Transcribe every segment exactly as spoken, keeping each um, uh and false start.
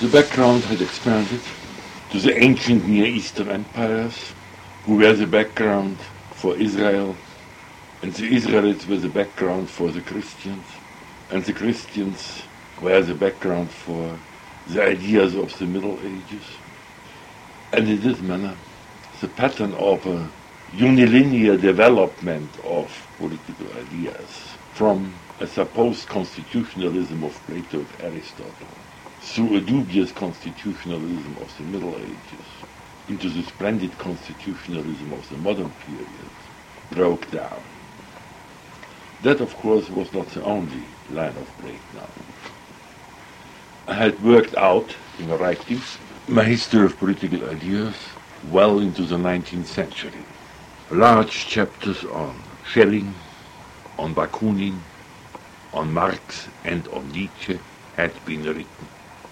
The background had expanded to the ancient Near Eastern empires, who were the background for Israel, and the Israelites were the background for the Christians, and the Christians were the background for the ideas of the Middle Ages. And in this manner, the pattern of a unilinear development of political ideas from a supposed constitutionalism of Plato and Aristotle through a dubious constitutionalism of the Middle Ages into the splendid constitutionalism of the modern period broke down. That, of course, was not the only line of breakdown. I had worked out in my writings my history of political ideas well into the nineteenth century. Large chapters on Schelling, on Bakunin, on Marx and on Nietzsche had been written.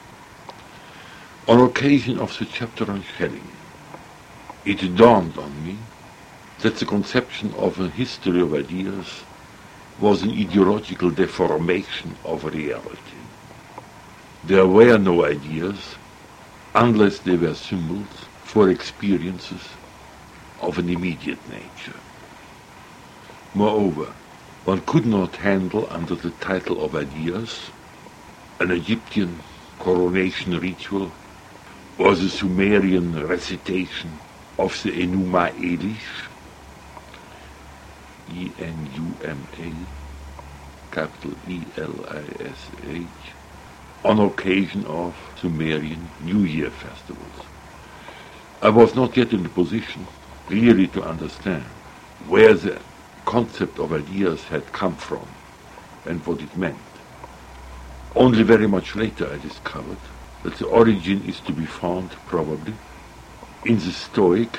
On occasion of the chapter on Schelling, it dawned on me that the conception of a history of ideas was an ideological deformation of reality. There were no ideas unless they were symbols for experiences of an immediate nature. Moreover, one could not handle under the title of ideas an Egyptian coronation ritual or the Sumerian recitation of the Enuma Elish, E N U M A, capital E L I S H, on occasion of Sumerian New Year festivals. I was not yet in the position really to understand where the concept of ideas had come from and what it meant. Only very much later I discovered that the origin is to be found probably in the Stoic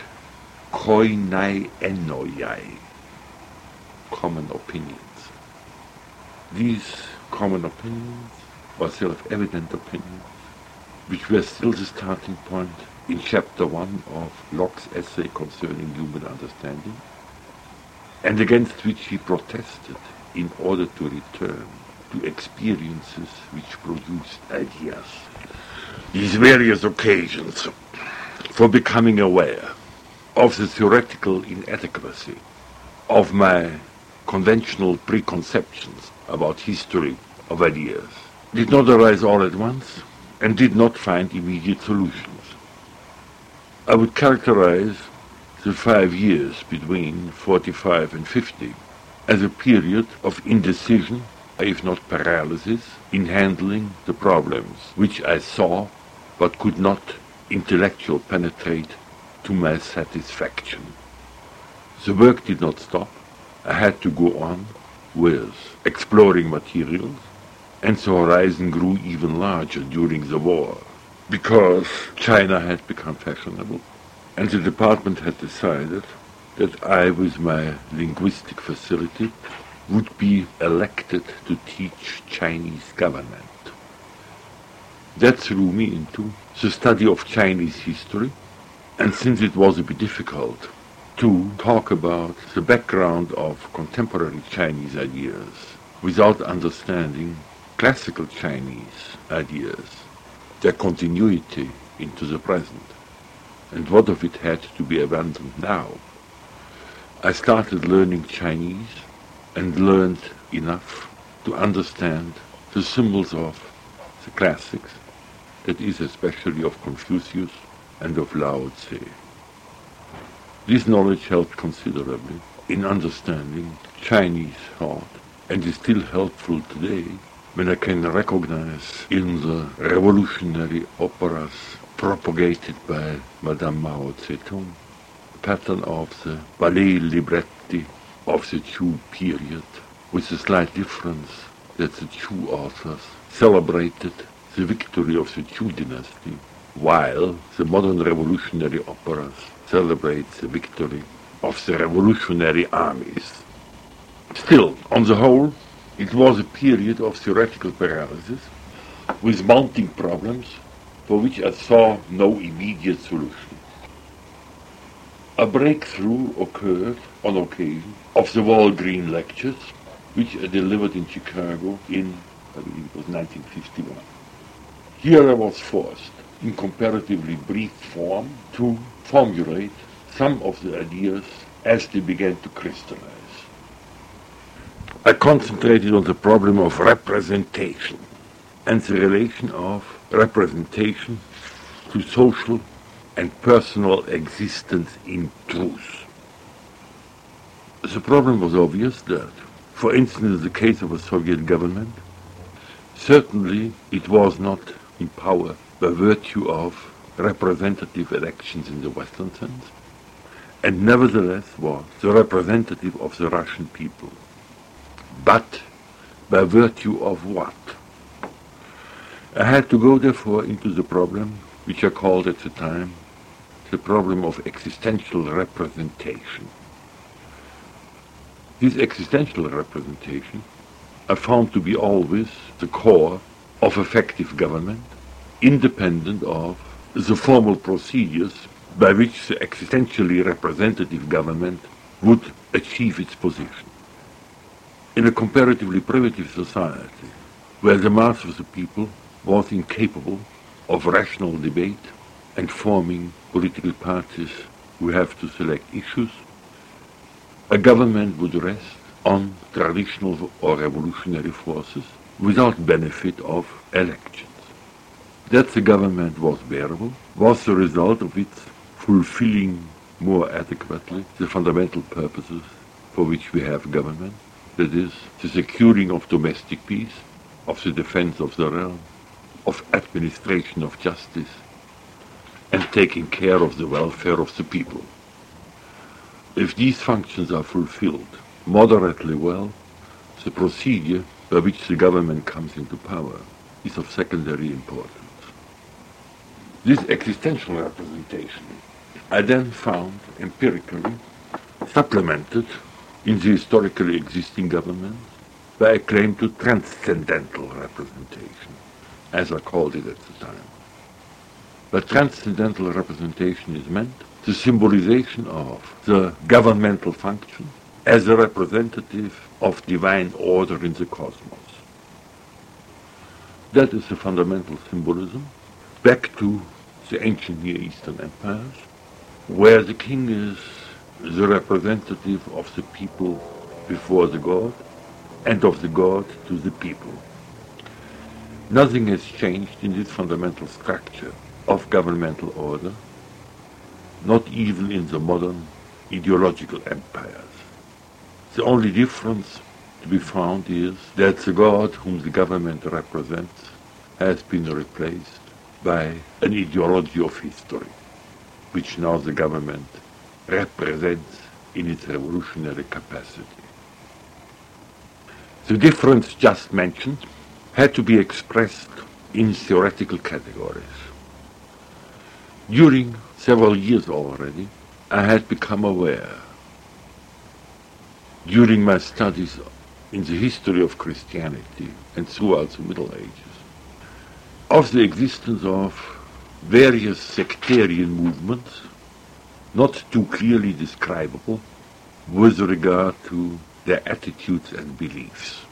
koinai enoiai, common opinions. These common opinions or self-evident opinions, which were still the starting point in chapter one of Locke's essay concerning human understanding, and against which he protested in order to return to experiences which produced ideas. These various occasions for becoming aware of the theoretical inadequacy of my conventional preconceptions about history of ideas did not arise all at once and did not find immediate solutions. I would characterize the five years between forty-five and fifty as a period of indecision, if not paralysis, in handling the problems which I saw but could not intellectually penetrate to my satisfaction. The work did not stop. I had to go on with exploring materials, and the horizon grew even larger during the war, because China had become fashionable, and the department had decided that I, with my linguistic facility, would be elected to teach Chinese government. That threw me into the study of Chinese history, and since it was a bit difficult to talk about the background of contemporary Chinese ideas without understanding classical Chinese ideas, their continuity into the present, and what of it had to be abandoned now, I started learning Chinese and learned enough to understand the symbols of the classics, that is especially of Confucius and of Lao Tse. This knowledge helped considerably in understanding Chinese thought and is still helpful today when I can recognize in the revolutionary operas propagated by Madame Mao Zedong a pattern of the ballet libretti of the Chu period, with the slight difference that the Chu authors celebrated the victory of the Chu dynasty, while the modern revolutionary operas celebrate the victory of the revolutionary armies. Still, on the whole, it was a period of theoretical paralysis, with mounting problems for which I saw no immediate solution. A breakthrough occurred on occasion of the Walgreen lectures, which I delivered in Chicago in, I believe it was nineteen fifty-one. Here I was forced, in comparatively brief form, to formulate some of the ideas as they began to crystallize. I concentrated on the problem of representation and the relation of representation to social and personal existence in truth. The problem was obvious that, for instance, in the case of a Soviet government, certainly it was not in power by virtue of representative elections in the Western sense, and nevertheless was the representative of the Russian people. But by virtue of what? I had to go therefore into the problem, which I called at the time the problem of existential representation. This existential representation I found to be always the core of effective government, independent of the formal procedures by which the existentially representative government would achieve its position. In a comparatively primitive society, where the mass of the people was incapable of rational debate and forming political parties who have to select issues, a government would rest on traditional or revolutionary forces without benefit of elections. That the government was bearable was the result of its fulfilling more adequately the fundamental purposes for which we have government, that is, the securing of domestic peace, of the defense of the realm, of administration of justice, and taking care of the welfare of the people. If these functions are fulfilled moderately well, the procedure by which the government comes into power is of secondary importance. This existential representation I then found empirically supplemented in the historically existing government by a claim to transcendental representation, as I called it at the time. By transcendental representation is meant the symbolization of the governmental function as a representative of divine order in the cosmos. That is the fundamental symbolism, back to the ancient Near Eastern empires, where the king is the representative of the people before the god, and of the god to the people. Nothing has changed in this fundamental structure of governmental order, not even in the modern ideological empires. The only difference to be found is that the god whom the government represents has been replaced by an ideology of history, which now the government represents in its revolutionary capacity. The difference just mentioned had to be expressed in theoretical categories. During several years already, I had become aware, during my studies in the history of Christianity and throughout the Middle Ages, of the existence of various sectarian movements, not too clearly describable with regard to their attitudes and beliefs.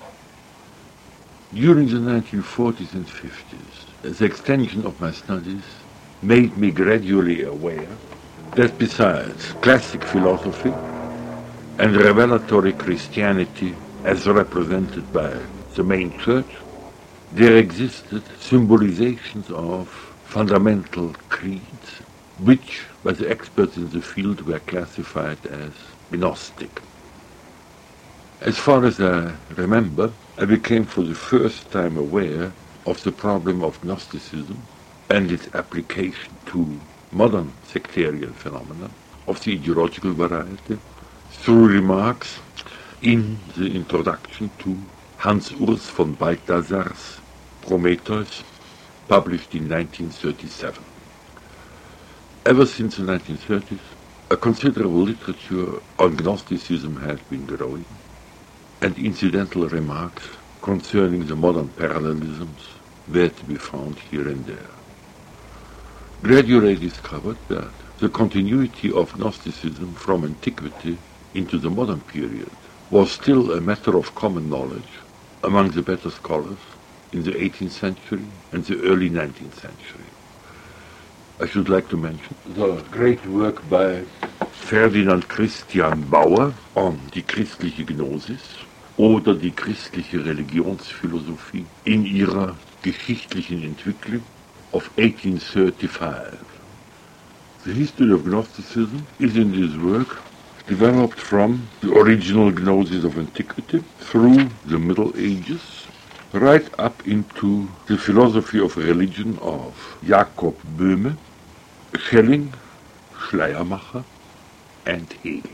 During the nineteen forties and fifties, the extension of my studies made me gradually aware that besides classic philosophy and revelatory Christianity as represented by the main church, there existed symbolizations of fundamental creeds, which by the experts in the field were classified as Gnostic. As far as I remember, I became for the first time aware of the problem of Gnosticism and its application to modern sectarian phenomena of the ideological variety through remarks in the introduction to Hans Urs von Balthasar's Prometheus, published in nineteen thirty-seven. Ever since the nineteen thirties, a considerable literature on Gnosticism has been growing, and incidental remarks concerning the modern parallelisms were to be found here and there. Gradually I discovered that the continuity of Gnosticism from antiquity into the modern period was still a matter of common knowledge among the better scholars in the eighteenth century and the early nineteenth century. I should like to mention the great work by Ferdinand Christian Bauer on die christliche Gnosis oder die christliche Religionsphilosophie in ihrer geschichtlichen Entwicklung of eighteen thirty-five. The history of Gnosticism is in this work developed from the original gnosis of antiquity through the Middle Ages, right up into the philosophy of religion of Jakob Böhme, Schelling, Schleiermacher, and Hegel.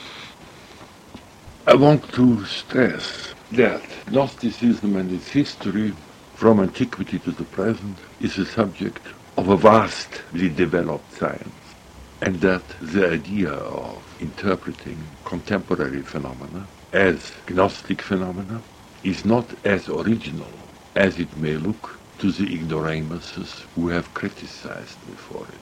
I want to stress that Gnosticism and its history from antiquity to the present is a subject of a vastly developed science, and that the idea of interpreting contemporary phenomena as Gnostic phenomena is not as original as it may look to the ignoramuses who have criticized me for it.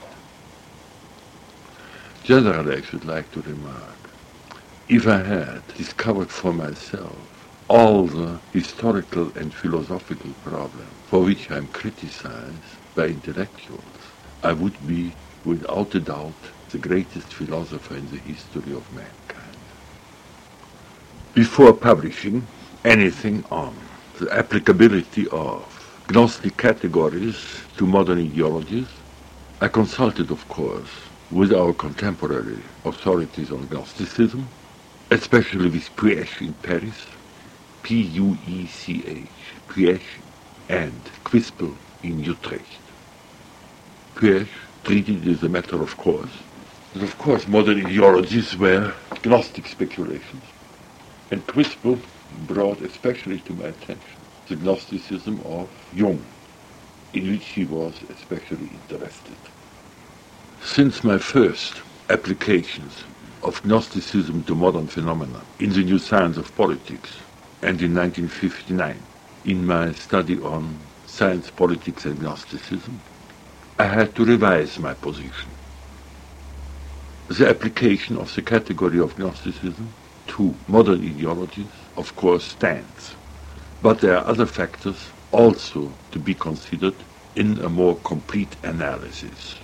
Generally, I should like to remark, if I had discovered for myself all the historical and philosophical problems for which I am criticized by intellectuals, I would be, without a doubt, the greatest philosopher in the history of mankind. Before publishing anything on the applicability of Gnostic categories to modern ideologies, I consulted, of course, with our contemporary authorities on Gnosticism, especially with Puech in Paris, P U E C H, Puech, and Quispel in Utrecht. Puech treated it as a matter of course, that of course modern ideologies were Gnostic speculations, and Quispel brought especially to my attention the Gnosticism of Jung, in which he was especially interested. Since my first applications of Gnosticism to modern phenomena in the New Science of Politics and in nineteen fifty-nine in my study on Science, Politics and Gnosticism, I had to revise my position. The application of the category of Gnosticism to modern ideologies, of course, stands, but there are other factors also to be considered in a more complete analysis.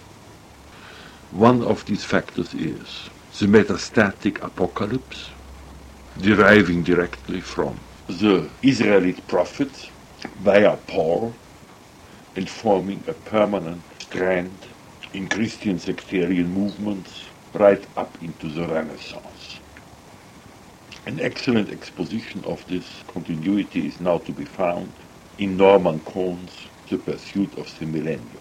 One of these factors is the metastatic apocalypse, deriving directly from the Israelite prophets via Paul and forming a permanent strand in Christian sectarian movements right up into the Renaissance. An excellent exposition of this continuity is now to be found in Norman Cohn's The Pursuit of the Millennium.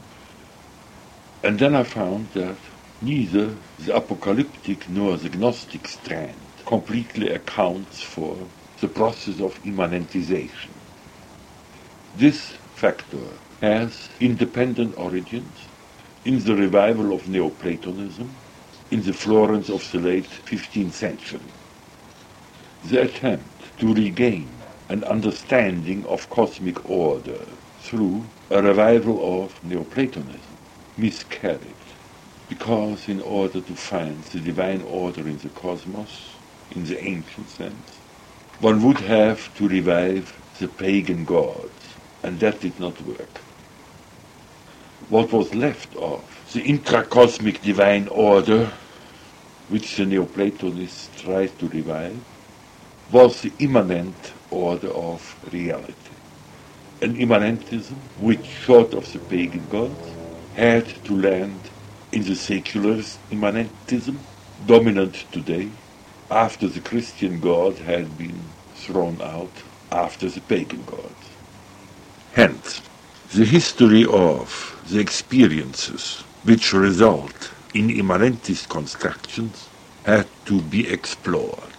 And then I found that neither the apocalyptic nor the Gnostic strand completely accounts for the process of immanentization. This factor has independent origins in the revival of Neoplatonism in the Florence of the late fifteenth century. The attempt to regain an understanding of cosmic order through a revival of Neoplatonism miscarried, because in order to find the divine order in the cosmos, in the ancient sense, one would have to revive the pagan gods, and that did not work. What was left of the intracosmic divine order, which the Neoplatonists tried to revive, was the immanent order of reality. An immanentism which, short of the pagan gods, had to land in the secularist immanentism, dominant today, after the Christian God had been thrown out after the pagan gods. Hence, the history of the experiences which result in immanentist constructions had to be explored.